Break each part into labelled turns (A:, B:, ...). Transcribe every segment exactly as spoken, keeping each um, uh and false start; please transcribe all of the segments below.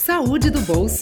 A: Saúde do bolso.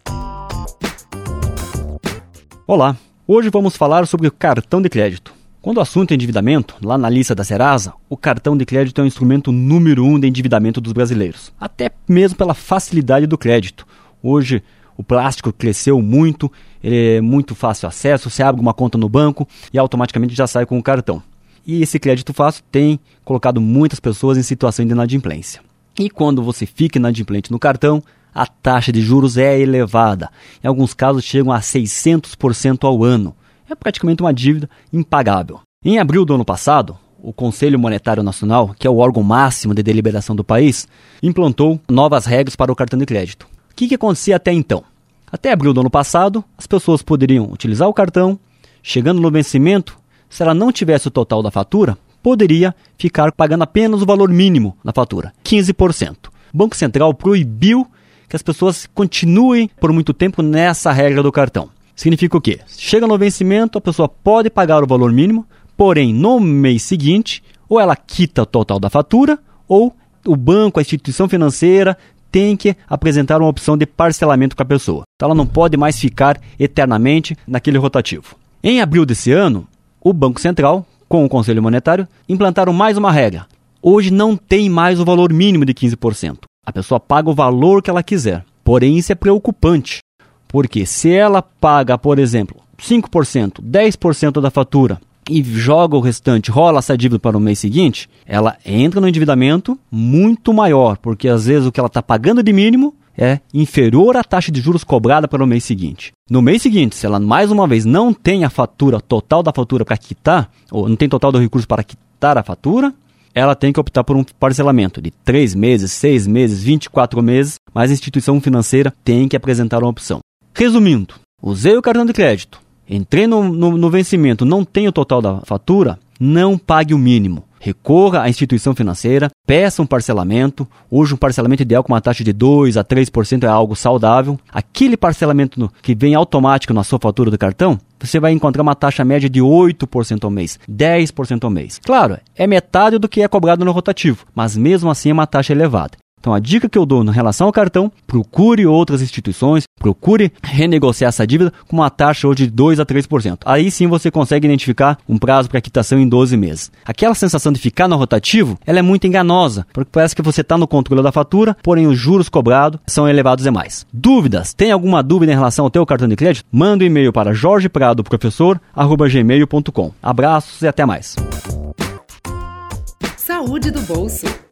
B: Olá, hoje vamos falar sobre o cartão de crédito. Quando o assunto é endividamento, lá na lista da Serasa, o cartão de crédito é o instrumento número um de endividamento dos brasileiros, até mesmo pela facilidade do crédito. Hoje o plástico cresceu muito, ele é muito fácil acesso, você abre uma conta no banco e automaticamente já sai com o cartão. E esse crédito fácil tem colocado muitas pessoas em situação de inadimplência. E quando você fica inadimplente no cartão, a taxa de juros é elevada. Em alguns casos chegam a seiscentos por cento ao ano. É praticamente uma dívida impagável. Em abril do ano passado, o Conselho Monetário Nacional, que é o órgão máximo de deliberação do país, implantou novas regras para o cartão de crédito. O que, que acontecia até então? Até abril do ano passado, as pessoas poderiam utilizar o cartão, chegando no vencimento, se ela não tivesse o total da fatura, poderia ficar pagando apenas o valor mínimo da fatura, quinze por cento. O Banco Central proibiu que as pessoas continuem por muito tempo nessa regra do cartão. Significa o quê? Chega no vencimento, a pessoa pode pagar o valor mínimo, porém no mês seguinte, ou ela quita o total da fatura, ou o banco, a instituição financeira, tem que apresentar uma opção de parcelamento para a pessoa. Então ela não pode mais ficar eternamente naquele rotativo. Em abril desse ano, o Banco Central, com o Conselho Monetário, implantaram mais uma regra. Hoje não tem mais o valor mínimo de quinze por cento. A pessoa paga o valor que ela quiser. Porém, isso é preocupante. Porque se ela paga, por exemplo, cinco por cento, dez por cento da fatura e joga o restante, rola essa dívida para o mês seguinte, ela entra no endividamento muito maior. Porque às vezes o que ela está pagando de mínimo é inferior à taxa de juros cobrada para o mês seguinte. No mês seguinte, se ela mais uma vez não tem a fatura, total da fatura para quitar, ou não tem total do recurso para quitar a fatura, ela tem que optar por um parcelamento de três meses, seis meses, vinte e quatro meses, mas a instituição financeira tem que apresentar uma opção. Resumindo, usei o cartão de crédito, entrei no, no, no vencimento, não tenho o total da fatura, não pague o mínimo. Recorra à instituição financeira, peça um parcelamento. Hoje um parcelamento ideal com uma taxa de dois a três por cento é algo saudável. Aquele parcelamento no, que vem automático na sua fatura do cartão, você vai encontrar uma taxa média de oito por cento ao mês, dez por cento ao mês. Claro, é metade do que é cobrado no rotativo, mas mesmo assim é uma taxa elevada. Então a dica que eu dou em relação ao cartão, procure outras instituições, procure renegociar essa dívida com uma taxa hoje de dois a três por cento. Aí sim você consegue identificar um prazo para quitação em doze meses. Aquela sensação de ficar no rotativo, ela é muito enganosa, porque parece que você está no controle da fatura, porém os juros cobrados são elevados demais. Dúvidas? Tem alguma dúvida em relação ao teu cartão de crédito? Manda um e-mail para jorge prado professor arroba gmail ponto com. Abraços e até mais.
A: Saúde do bolso.